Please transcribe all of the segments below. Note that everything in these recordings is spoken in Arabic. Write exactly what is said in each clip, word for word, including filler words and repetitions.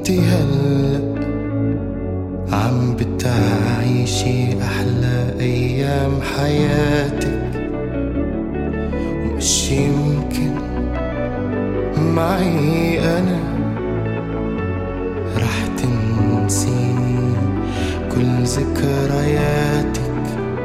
انتي هلأ عم بتعيشي أحلى أيام حياتك، ومش يمكن معي أنا رح تنسي كل ذكرياتك،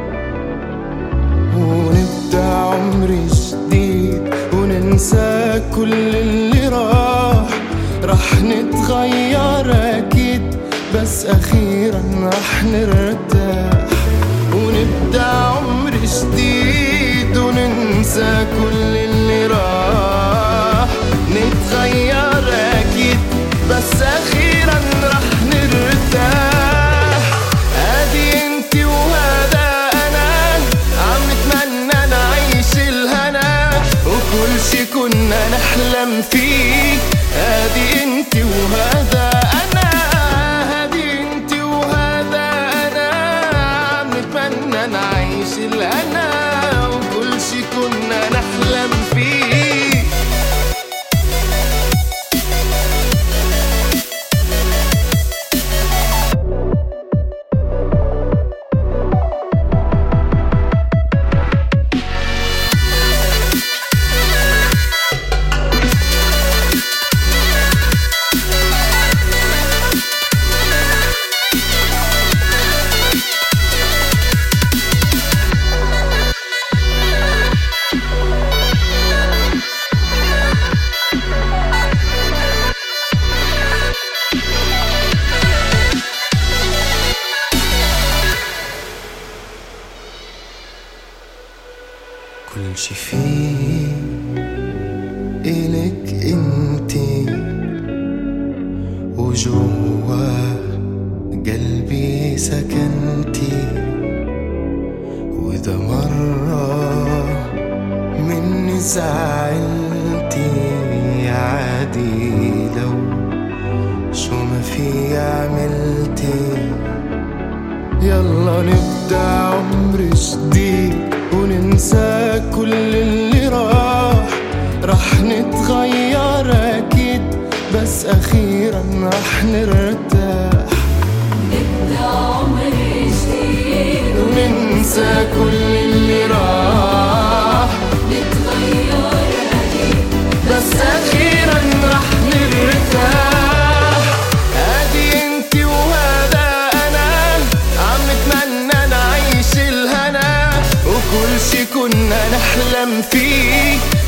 ونبدأ عمر جديد وننسى كل اللي راح. رح نتغير أكيد بس أخيرا رح نرتاح، ونبدأ عمر جديد وننسى كل اللي راح. نتغير أكيد بس أخيرا رح نرتاح. هادي انتي وهذا أنا عم نتمنى نعيش الهنا، وكل شي كنا نحلم فيه. هادي انتي وهذا أنا، هادي انتي وهذا أنا عم نتمنى نعيش الهنا، وكل شي كنا نحلم فيه. كل شي فيه إلك انتي، وجوا قلبي سكنتي. وإذا مرة مني زعلتي عادي، لو شو ما في عملتي. يلا نبدأ عمر جديد وننسى كل اللي راح. رح نتغير أكيد بس أخيرا رح نرتاح. نبدأ عمر جديد وننسى كل اللي راح. نتغير أكيد بس أخيرا رح نرتاح. هادي انتي وهذا أنا عم نتمنى نعيش الهنا، وكل شي كنا نحلم فيه.